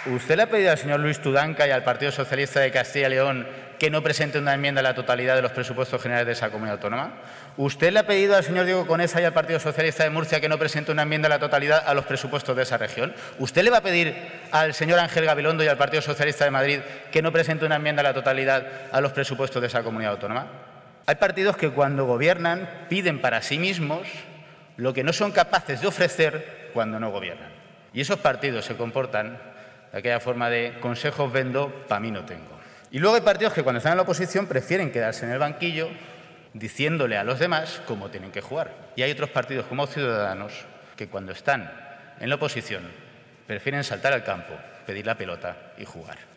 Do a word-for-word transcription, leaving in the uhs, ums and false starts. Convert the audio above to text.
¿Usted le ha pedido al señor Luis Tudanca y al Partido Socialista de Castilla y León que no presente una enmienda a la totalidad de los presupuestos generales de esa comunidad autónoma? ¿Usted le ha pedido al señor Diego Conesa y al Partido Socialista de Murcia que no presente una enmienda a la totalidad a los presupuestos de esa región? ¿Usted le va a pedir al señor Ángel Gabilondo y al Partido Socialista de Madrid que no presente una enmienda a la totalidad a los presupuestos de esa comunidad autónoma? Hay partidos que cuando gobiernan piden para sí mismos lo que no son capaces de ofrecer cuando no gobiernan. Y esos partidos se comportan de aquella forma de consejos vendo, pa' mí no tengo. Y luego hay partidos que cuando están en la oposición prefieren quedarse en el banquillo diciéndole a los demás cómo tienen que jugar. Y hay otros partidos como Ciudadanos que cuando están en la oposición prefieren saltar al campo, pedir la pelota y jugar.